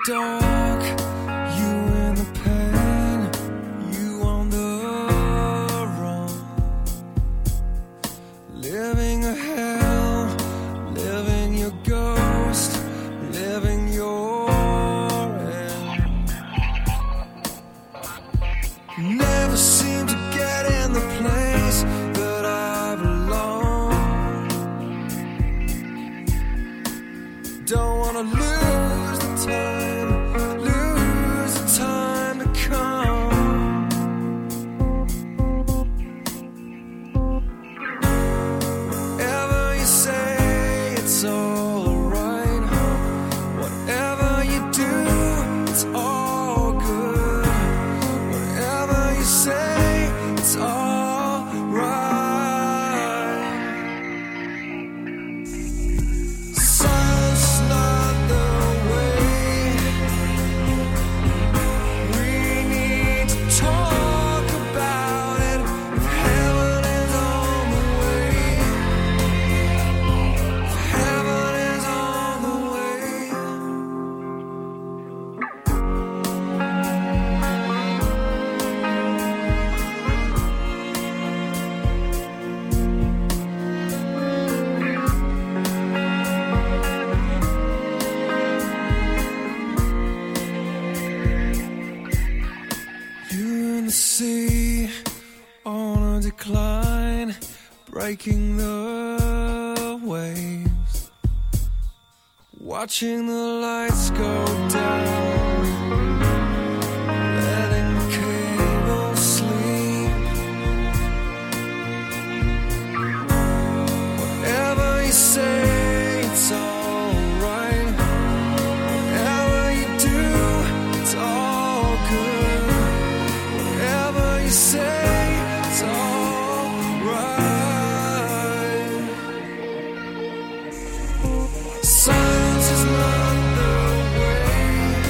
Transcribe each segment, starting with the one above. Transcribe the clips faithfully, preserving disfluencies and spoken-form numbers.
dark, you in the pain, you on the run, living a hell, living your ghost, living your end. Never seem to get in the place that I belong. Don't wanna lose the time, lose the time to come. Whatever you say, it's alright. Whatever you do, it's all good. Whatever you say, it's alright. Silence is not the way. We need to talk about it. If heaven is on the way, if heaven is on the way. You in the sea, on a decline, breaking the waves, watching the lights go down, letting the cable sleep. Whatever you say, it's alright. Whatever you do, it's all good. Whatever you say, it's alright. Silence is not the way.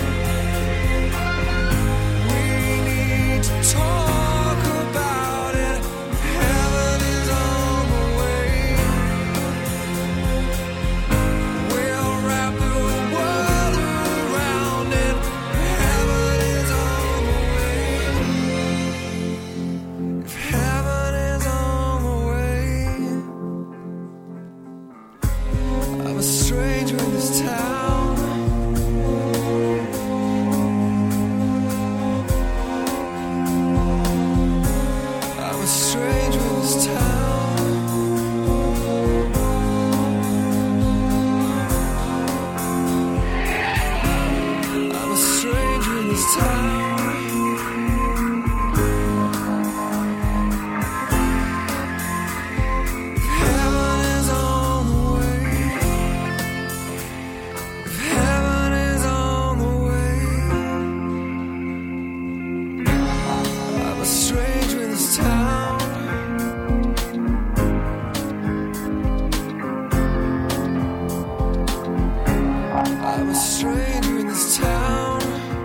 We need to talk about it. Heaven is on the way. We'll wrap the world around it. Heaven is on the way. If heaven is on the way. I'm a stranger in this town. I'm a stranger in this town. I'm a stranger in this town. Heaven is on the way. If heaven is on the way. I'm a stranger in this town. I'm a stranger in this town.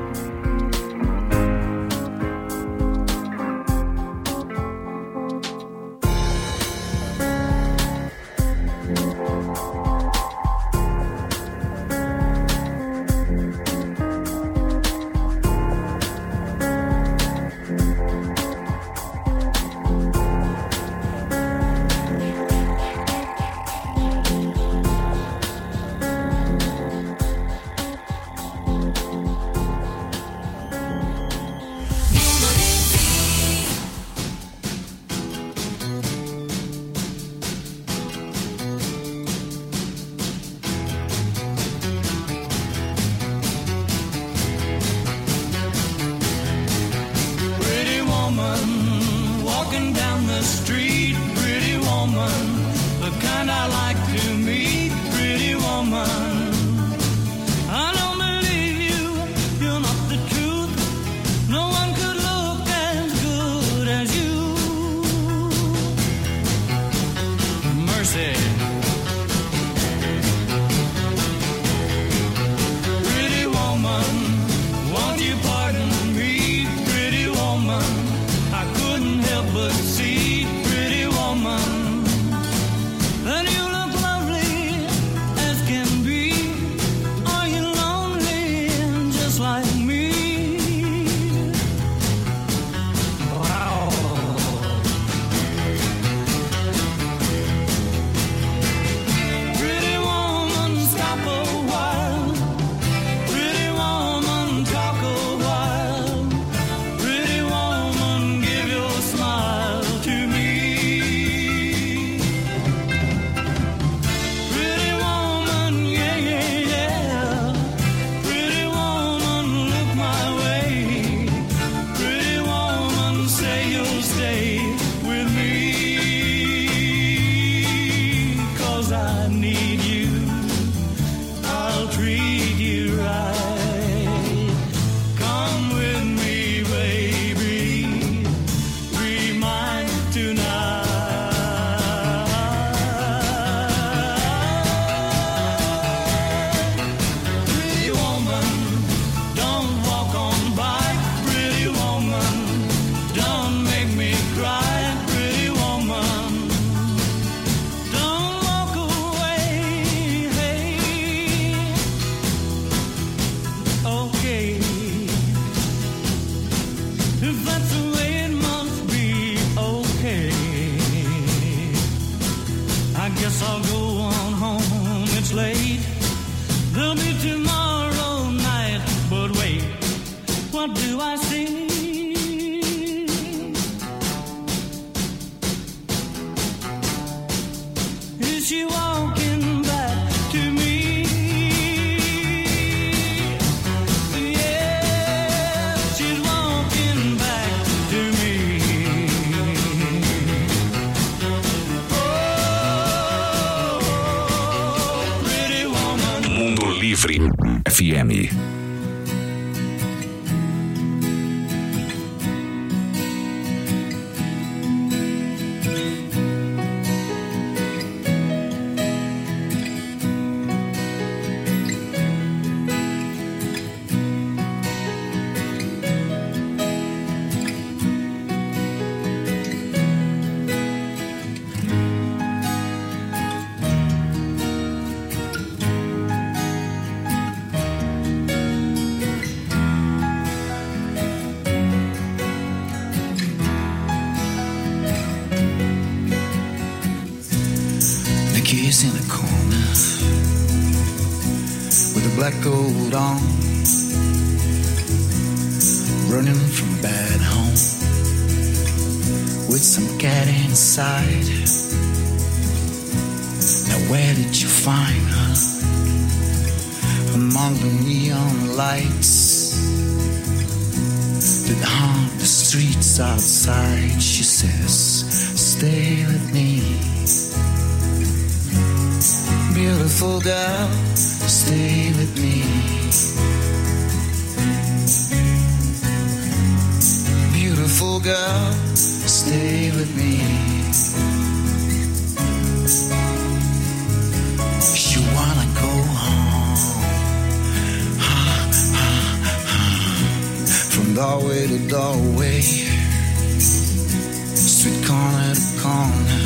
Pretty woman, walking down the street. Pretty woman, the kind I like to meet. Pretty woman, I don't believe you, you're not the truth. No one could look as good as you. Mercy. Pretty woman, won't you pardon me? Pretty woman, I couldn't help but see. Pretty woman, that you look lovely as can be. tomorrow night. But wait, what do I see? Is she walking back to me? Yeah, she's walking back to me. Oh, pretty woman. Mundo Livre F M. Nikki's in a corner with a black coat on, running from bad home with some cat inside. Now where did you find her? Among the neon lights that haunt the streets outside. She says, stay with me, beautiful girl, stay with me. Beautiful girl, stay with me. She wanna go home, ha, ha, ha. From doorway to doorway, street corner to corner,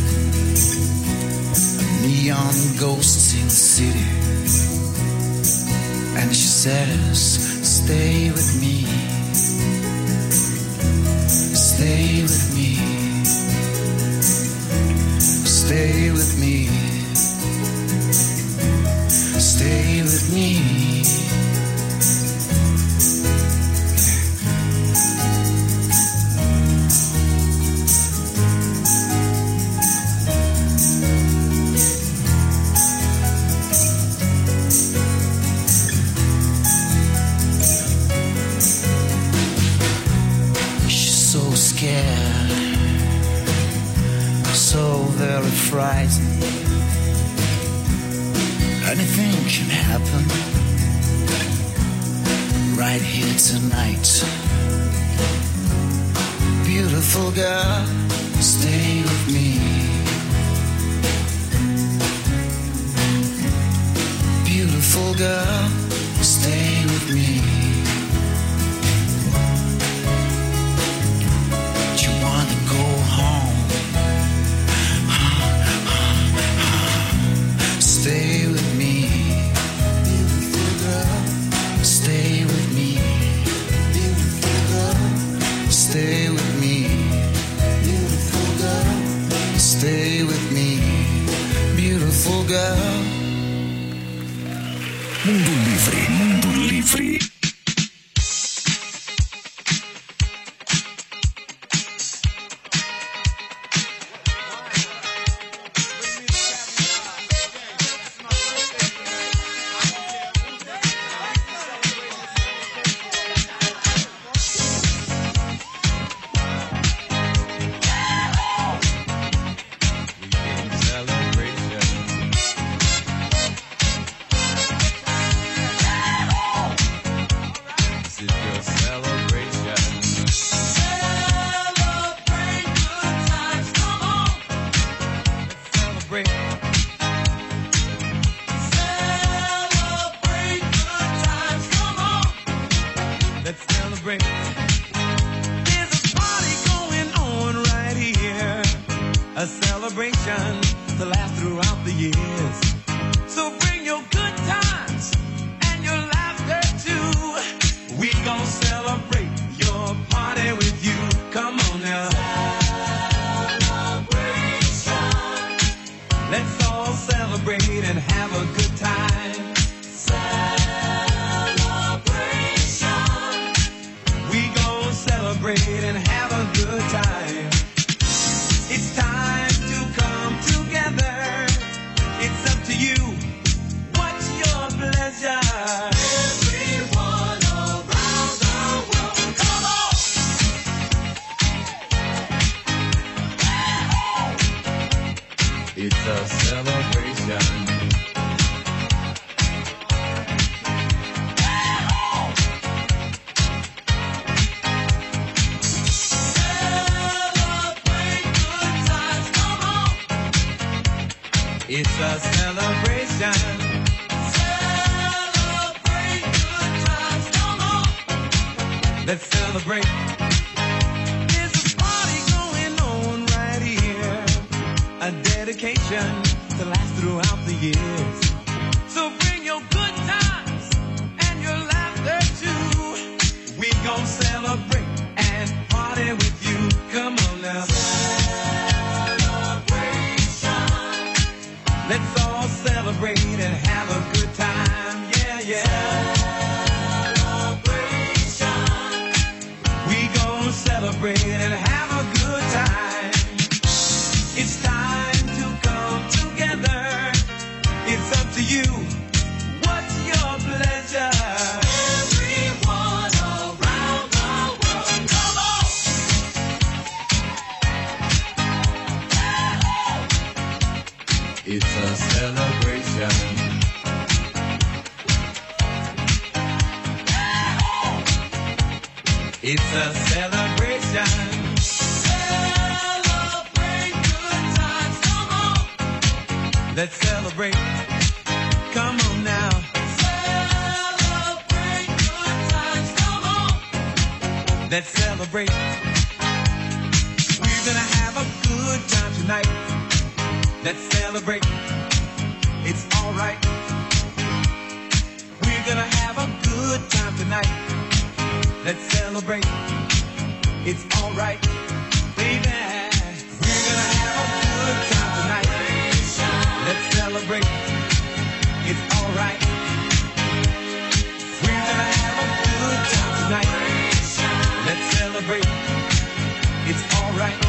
neon ghosts in the city. And she says, stay with me, stay with me, stay with me, stay with me. Frightened. Anything can happen right here tonight. Beautiful girl, stay with me. Beautiful girl, stay with me. You wanna go home? Stay with me, beautiful girl. Stay with me, beautiful girl. Stay with me, beautiful girl. Stay with me, beautiful girl. Mundo Livre, Mundo Livre. It's a celebration. Celebrate good times, come on. Let's celebrate. There's a party going on right here. A dedication to last throughout the years. So bring your good times and your laughter too. We gon' celebrate and party with you. Come on now. Let's all celebrate and have a good time, yeah, yeah. Celebration. We gon' celebrate and have a good time. It's time to come together. It's up to you. What's your pleasure? Everyone around the world, come on. It's a celebration. It's a celebration. Celebrate good times, come on. Let's celebrate. Come on now. Celebrate good times, come on. Let's celebrate. We're gonna have a good time tonight. Let's celebrate. It's alright. We're gonna have a good time tonight. Let's celebrate. It's alright. Baby, we're gonna have a good time tonight. Let's celebrate. It's alright. We're gonna have a good time tonight. Let's celebrate. It's alright.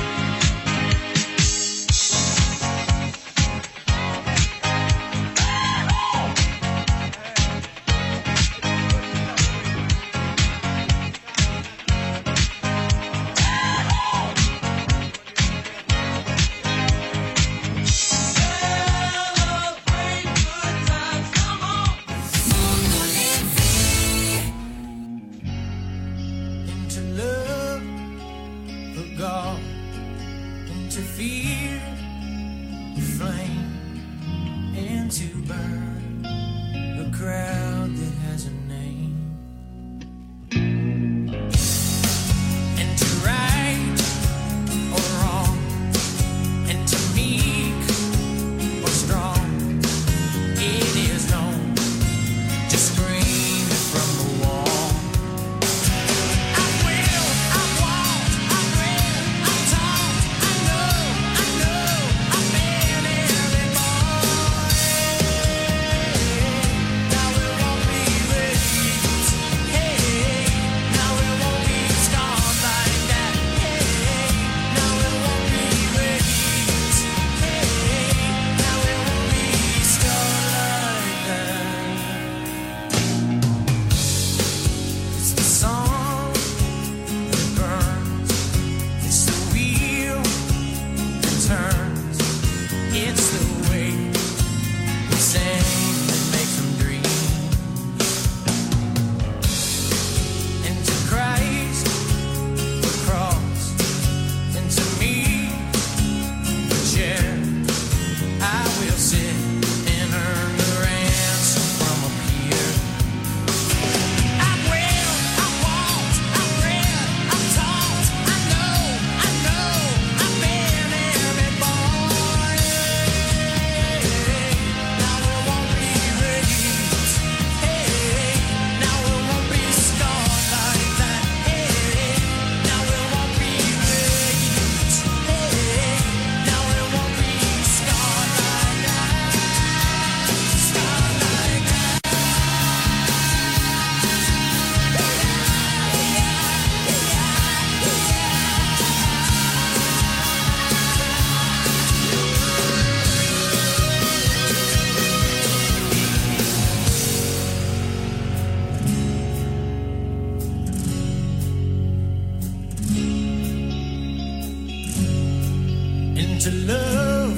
to love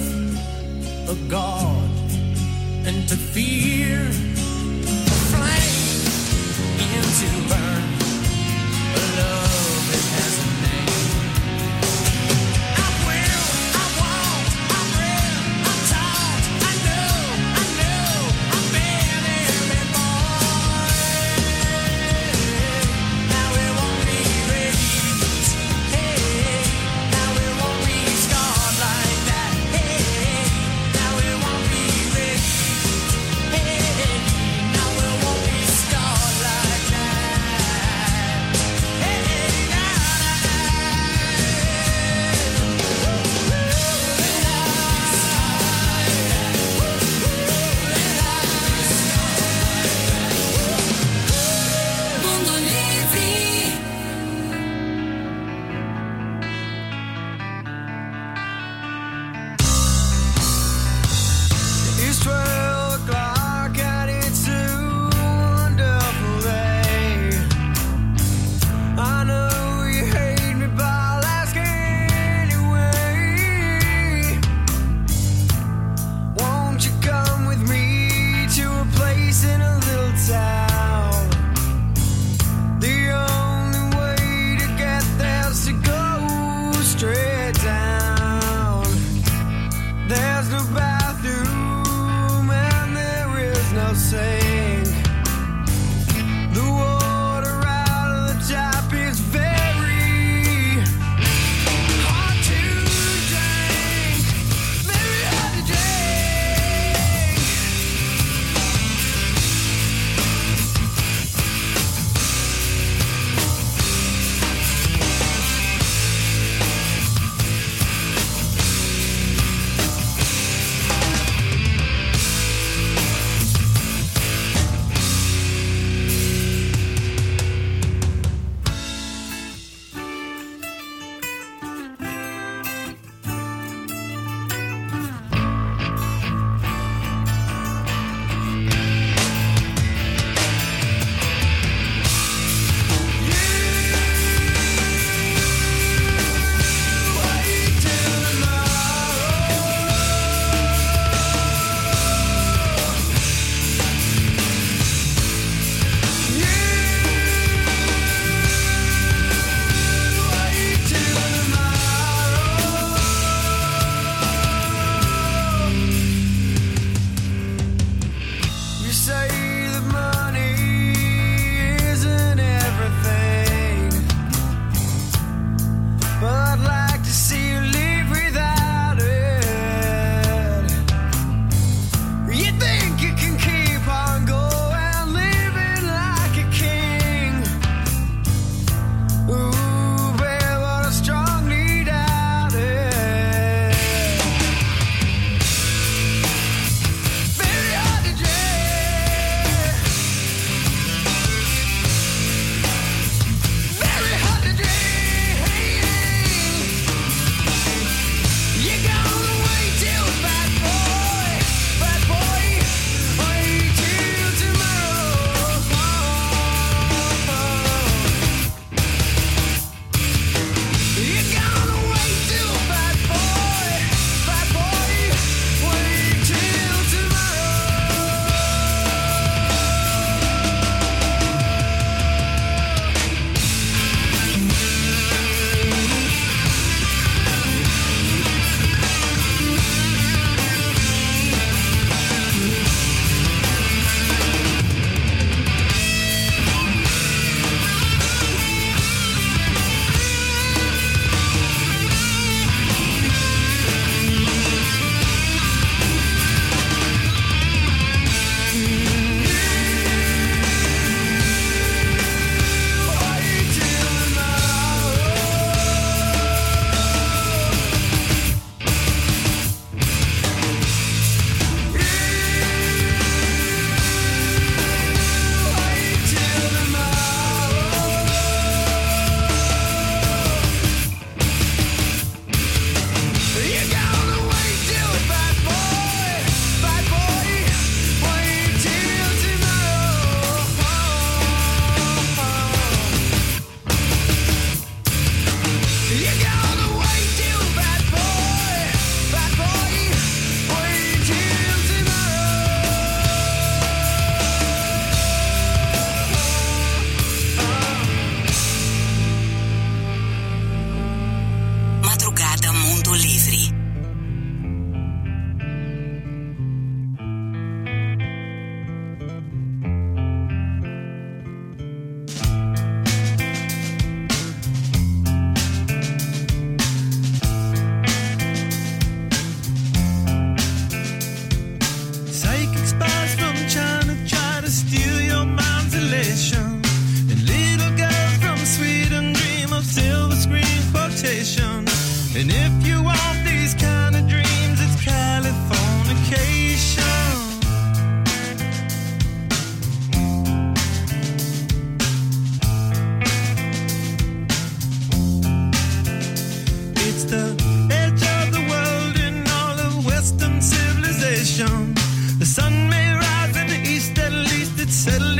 a God and to fear a flame and to burn a love that has a name. I will, I won't, I read, I'm taught, I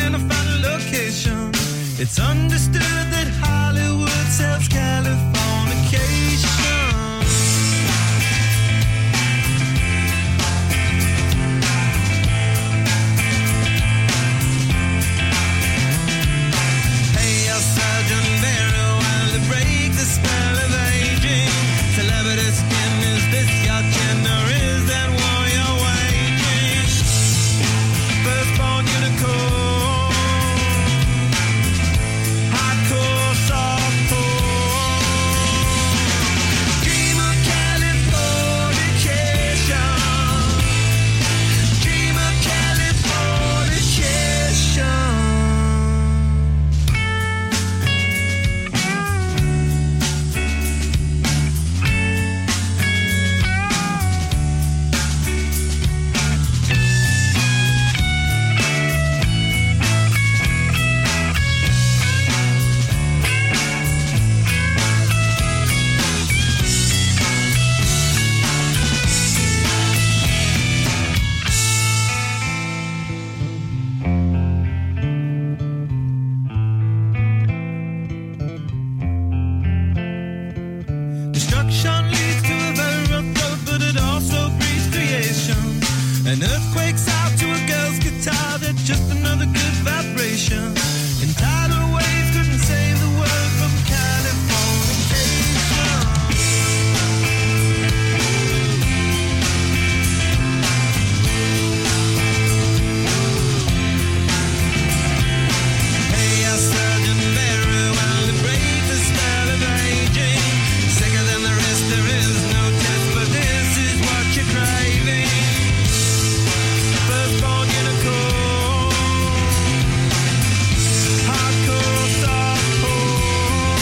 and I found a location. It's understood that Hollywood sells Californication. Hey, your surgeon, very well to break the spell of aging. Celebrity skin, is this your chin or is that war you're waging? Firstborn unicorn, hardcore, softcore. Dream of Californication. Dream of Californication. Destruction leads to a very rough road, but it also breeds creation. An earthquake's out to a girl's guitar, that's just another good vibration. And tidal waves couldn't save the world from Californication. Hey, your surgeon, very well to break the spell of aging. Sicker than the rest, there is no test, but this is what you're craving. Firstborn unicorn, hardcore, softcore.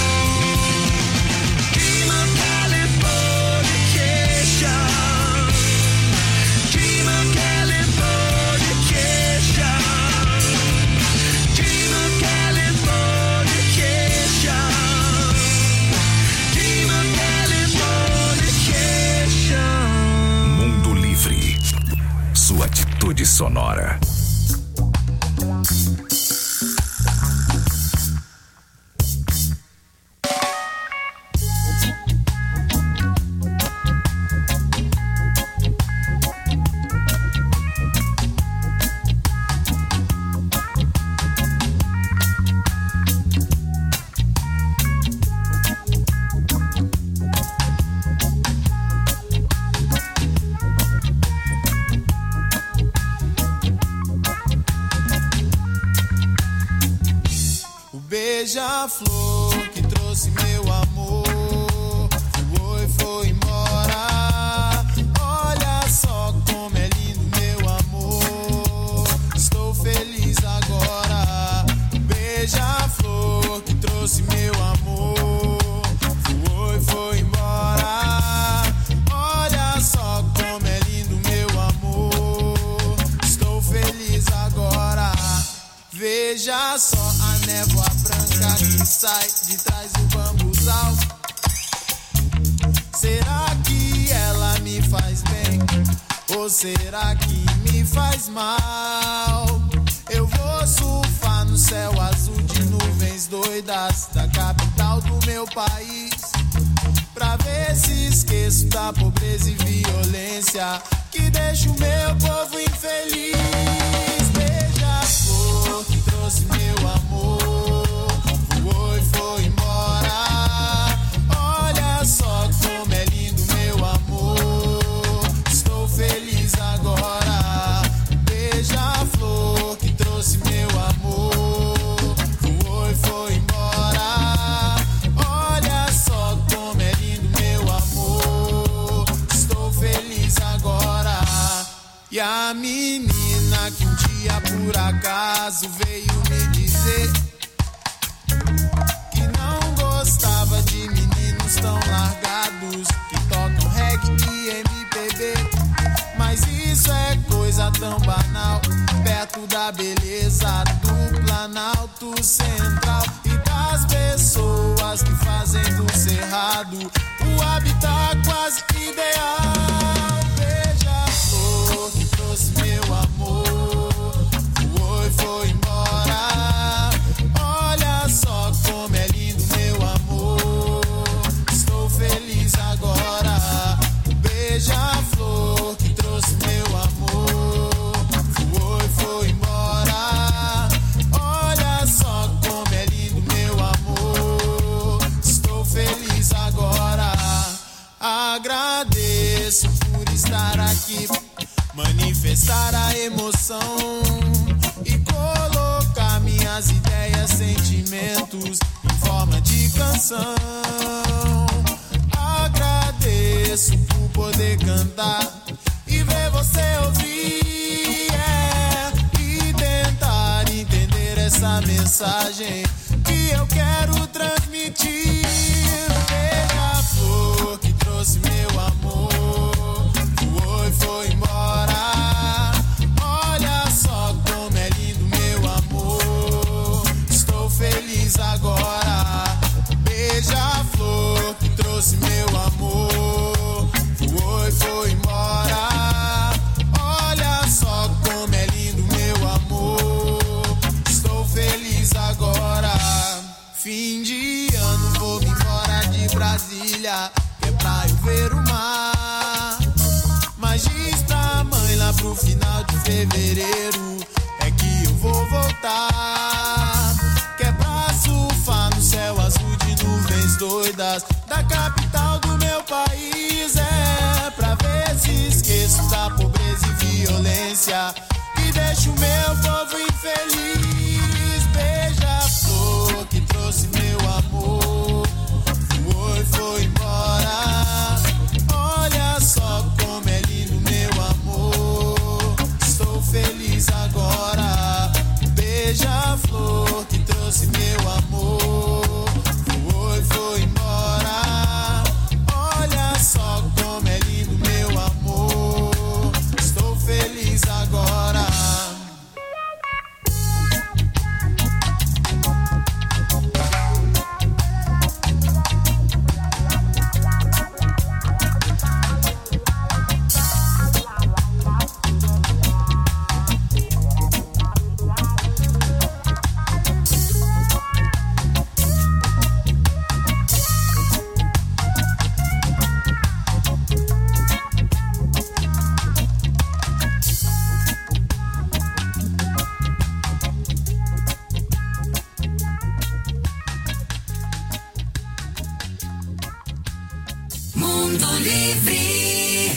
Dream of Californication. Dream of Californication. Dream of Californication. Dream of Californication. Mundo Livre. Sua atitude sonora. O beija-flor que trouxe meu amor voou e foi embora. Olha só como é lindo meu amor. Estou feliz agora. O beija-flor que trouxe meu amor voou e foi embora. Olha só como é lindo meu amor. Estou feliz agora. Veja só a névoa branca que sai de trás do bambuzal. Será que ela me faz bem? Ou será que me faz mal? Eu vou surfar no céu azul de nuvens doidas da capital do meu país, pra ver se esqueço da pobreza e violência que deixa o meu povo infeliz. Beija-flor que trouxe meu amor voou e foi embora. Olha só como é lindo meu amor. Estou feliz agora. Beija-flor que trouxe meu amor voou e foi embora. Olha só como é lindo meu amor. Estou feliz agora. E a menina que um dia por acaso veio me dizer que não gostava de meninos tão largados que tocam reggae e M P B. Mas isso é coisa tão banal perto da beleza do Planalto Central e das pessoas que fazem do Cerrado o habitat quase ideal. Beija-flor que trouxe meu amor voou e foi embora. expressar a emoção e colocar minhas ideias, sentimentos em forma de canção. Agradeço por poder cantar e ver você ouvir, é, e tentar entender essa mensagem que eu quero transmitir. Beija-flor que trouxe meu amor, voou e foi embora. Olha só como é lindo meu amor, estou feliz agora. Beija-flor que trouxe meu amor, voou e foi embora. Olha só como é lindo meu amor, estou feliz agora. Fim de ano, vou me embora de Brasília, que é pra eu ver o mar. Mas diz pra mãe lá pro final de fevereiro é que eu vou voltar, que é pra surfar no céu azul de nuvens doidas da capital do meu país. É pra ver se esqueço da pobreza e violência que deixa o meu povo infeliz. Beija-flor que trouxe meu amor, voou e foi embora. Olha só como é lindo meu amor, estou feliz agora. Beija-flor que trouxe meu amor, voou e foi embora. Olha só como é lindo meu amor, estou feliz agora. Mundo Livre.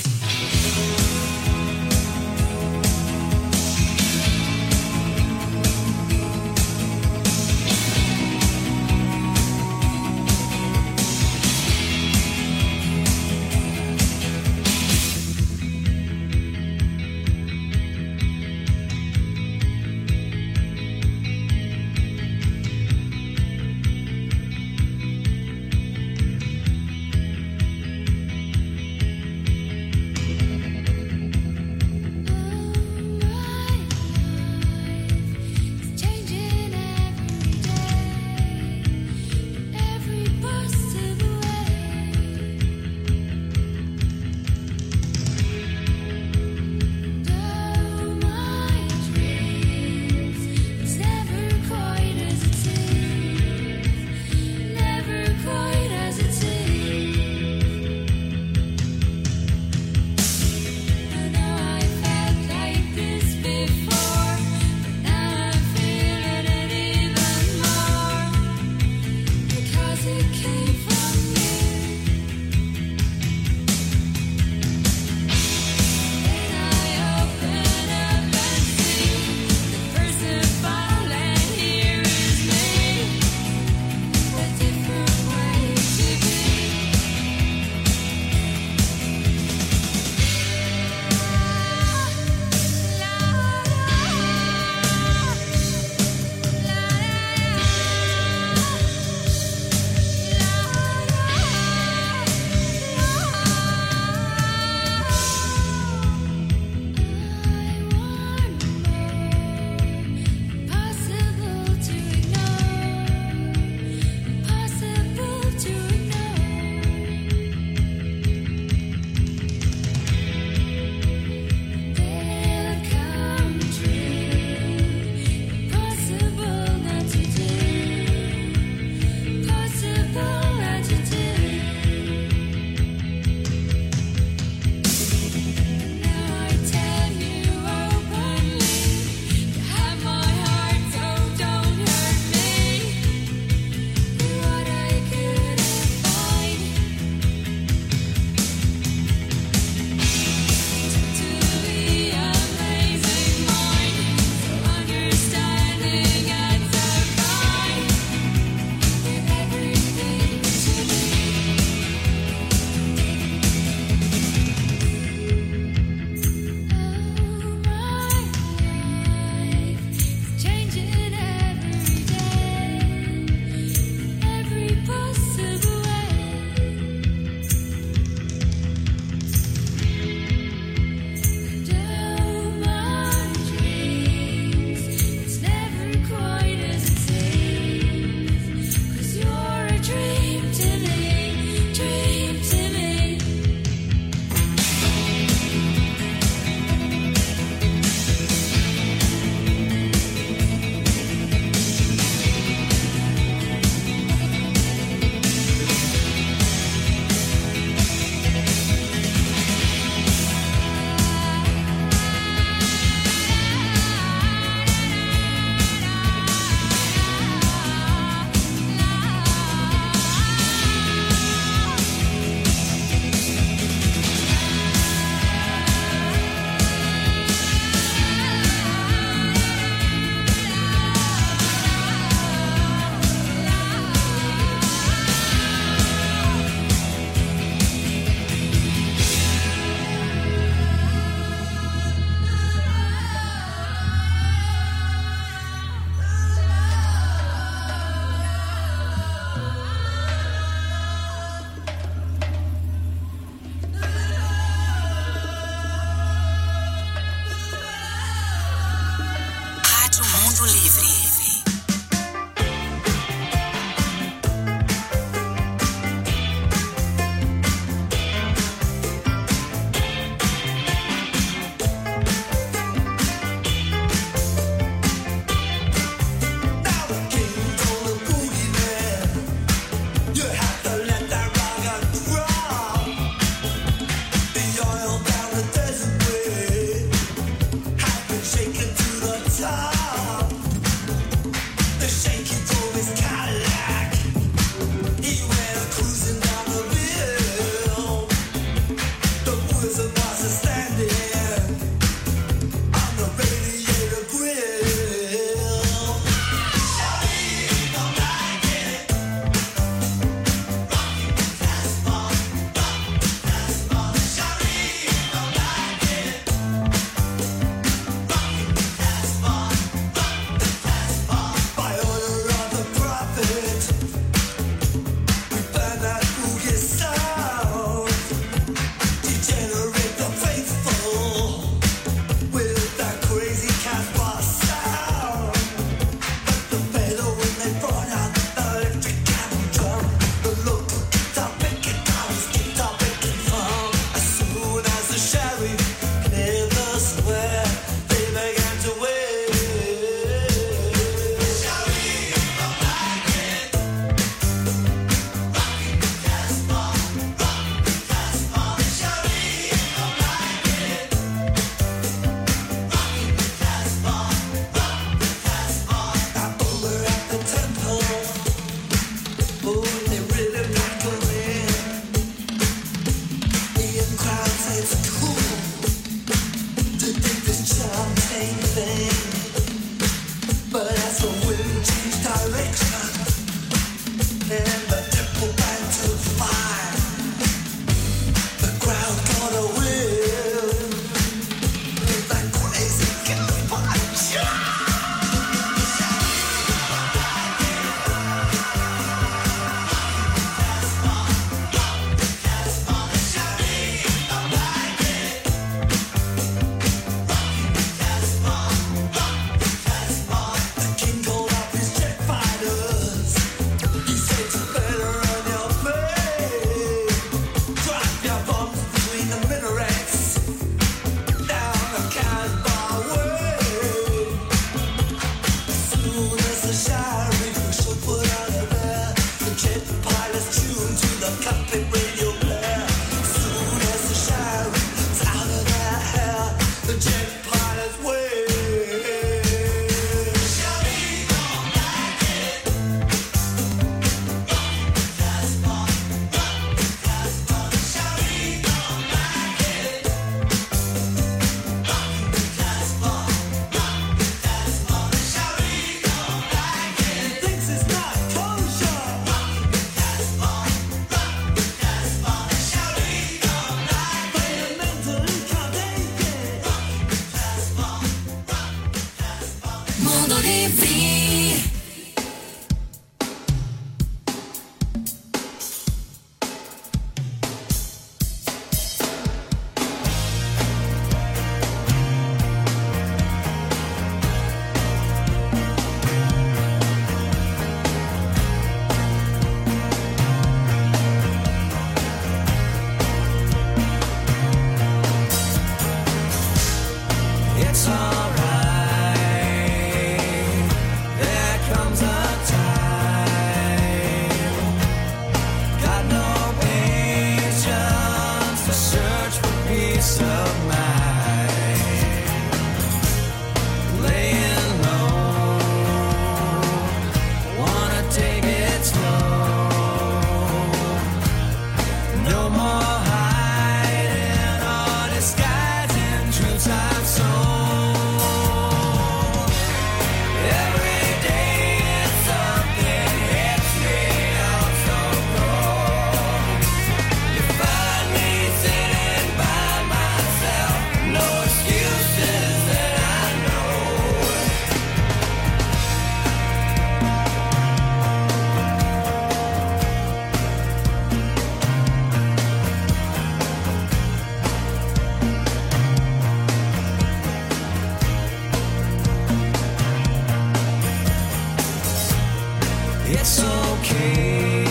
It's okay.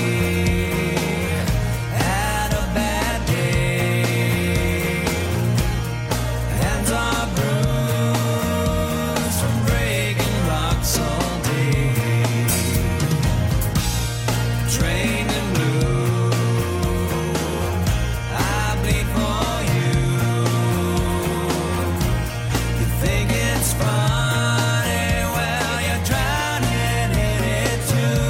Had a bad day. Hands are bruised from breaking rocks all day. Trained in blue, I bleed for you. You think it's funny, well you're drowning in it too.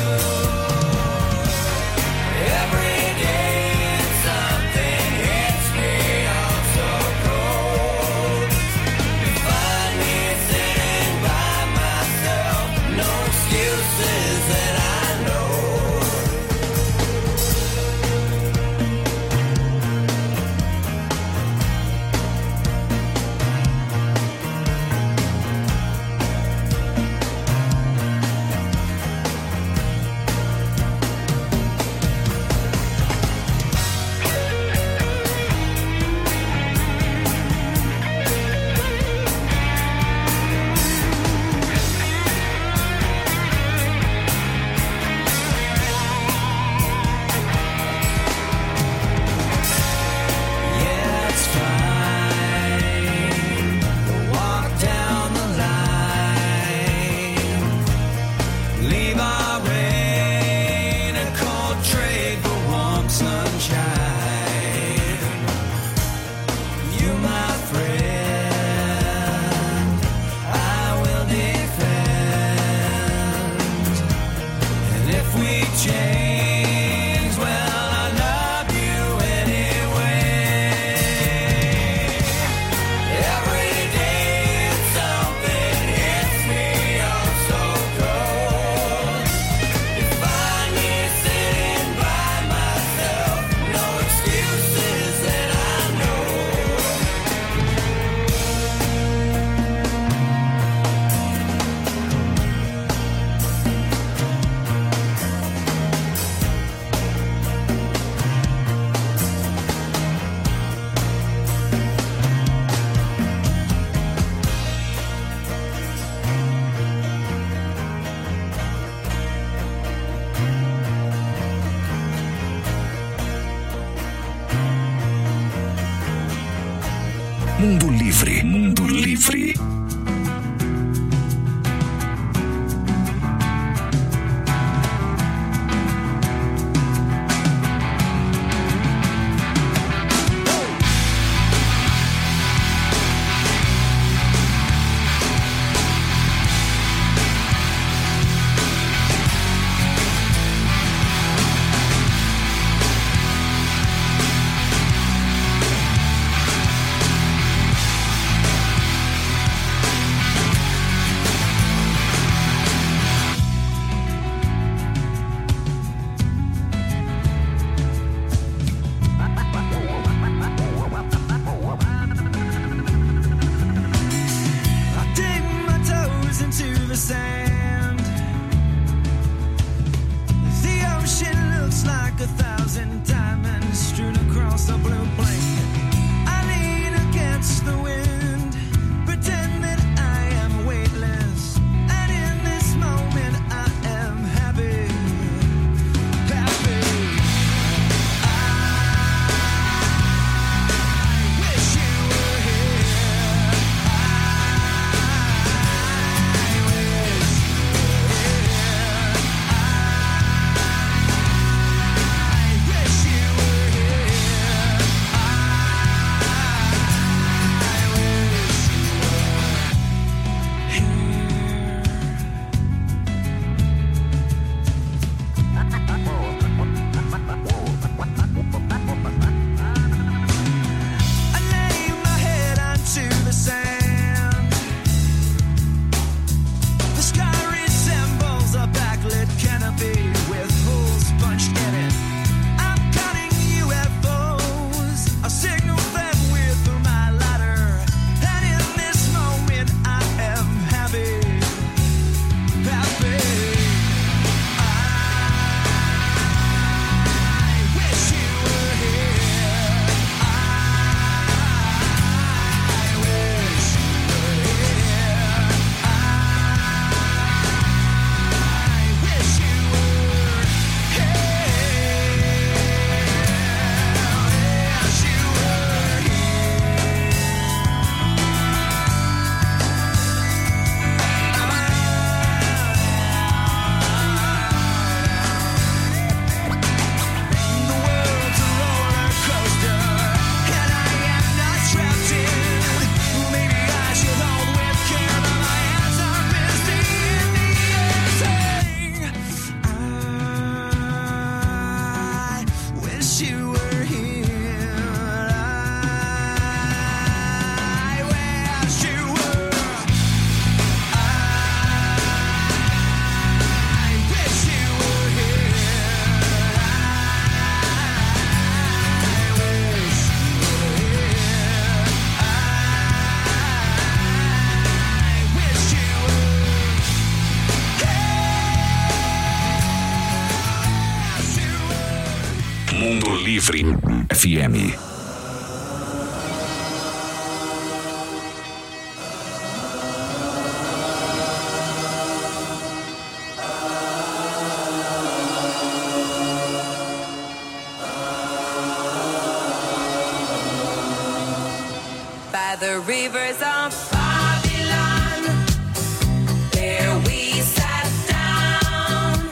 Every day something hits me all so cold. You find me sitting by myself, no excuses that I know. Yeah, it's fine. Walk down the line. Leave our rain and cold trade for warm sunshine. You, my friend, I will defend. And if we change, well, I love you anyway. Every day something hits me all so cold. You find me sitting by myself, no excuses that I know. Mundo Livre, Mundo Livre. I dig my toes into the sand. The ocean looks like a thousand diamonds strewn across a blue blanket. I lean against the wind, pretend that I am weightless, and in this moment I am happy, happy. I wish you were here. I wish you were here. I wish you were here. Mundo Livre F M. By the rivers of Babylon, there we sat down.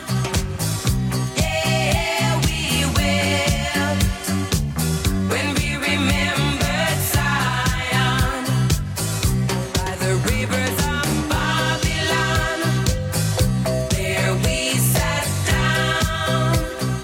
Yeah, we wept when we remembered Zion. By the rivers of Babylon, there we sat down.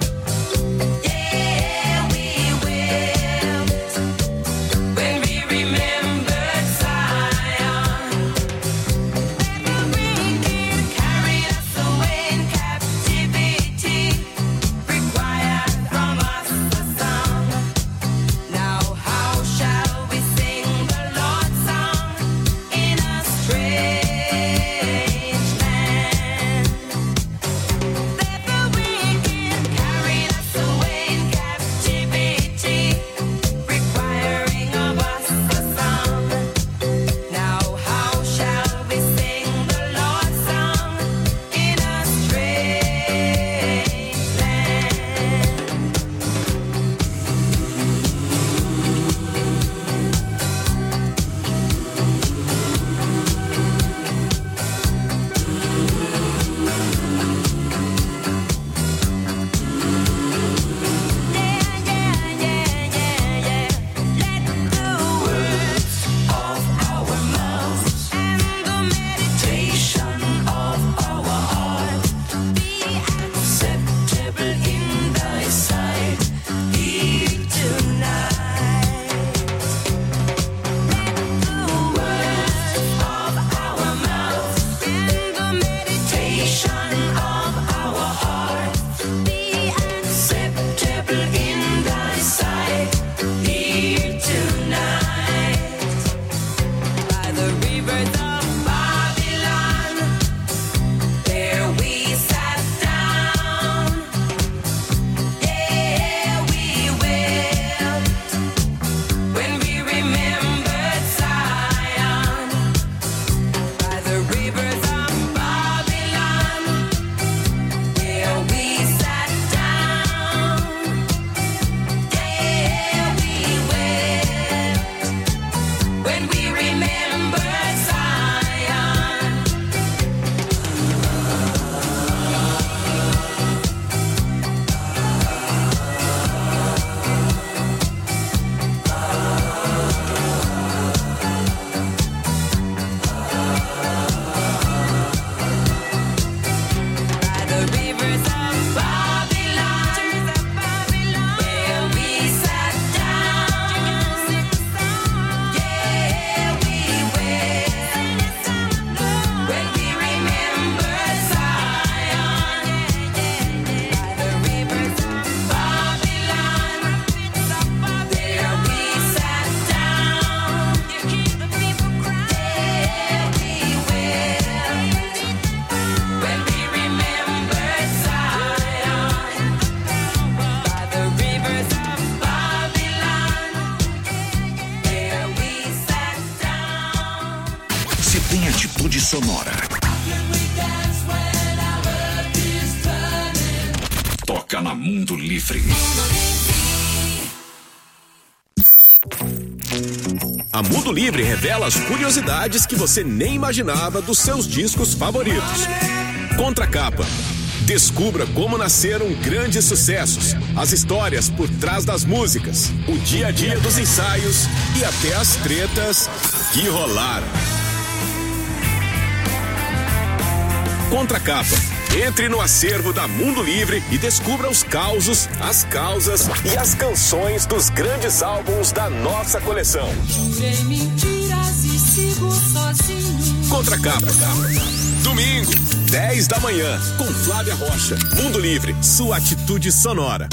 Yeah, we wept when we remembered Zion. The wicked carried us away in captivity, required from us a song. Now how shall we sing the Lord's song in a strange land? That the wicked carried us away in captivity, requiring of us a song. Now how shall we sing the Lord's song in a strange land? Let the words of our mouths and the meditation of our heart be acceptable in thy sight here tonight. Let the words of our mouths and the meditation of our heart be acceptable in thy sight here tonight. By the rivers of Babylon, there we sat down. Yeah, we wept when we remembered Zion. By the rivers of Babylon, there we sat down. Yeah, we wept when we remembered Zion. By the rivers of Babylon, where we sat down. Yeah, we wept when we remembered Zion. By the rivers of Babylon, there we sat down. Yeah, we wept when we remembered Zion. By the rivers of Babylon, there we sat down. Se tem atitude sonora, toca na Mundo Livre. A Mundo Livre revela as curiosidades que você nem imaginava dos seus discos favoritos. Contracapa. Descubra como nasceram grandes sucessos, as histórias por trás das músicas, o dia a dia dos ensaios e até as tretas que rolaram. Contracapa. Entre no acervo da Mundo Livre e descubra os causos, as causas e as canções dos grandes álbuns da nossa coleção. Jurei mentiras e sigo sozinho. Contracapa. Domingo, dez da manhã, com Flávia Rocha. Mundo Livre, sua atitude sonora.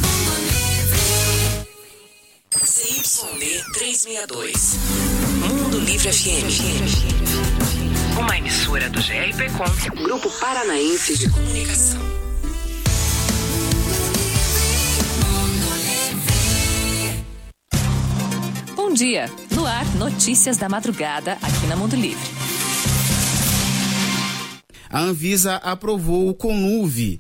C Y D trezentos e sessenta e dois. Mundo Livre F M. Uma emissora do G R P Com, Grupo Paranaense de Comunicação. Mundo dia. No ar, notícias da madrugada aqui na Mundo Livre. A Anvisa aprovou o Conuvi,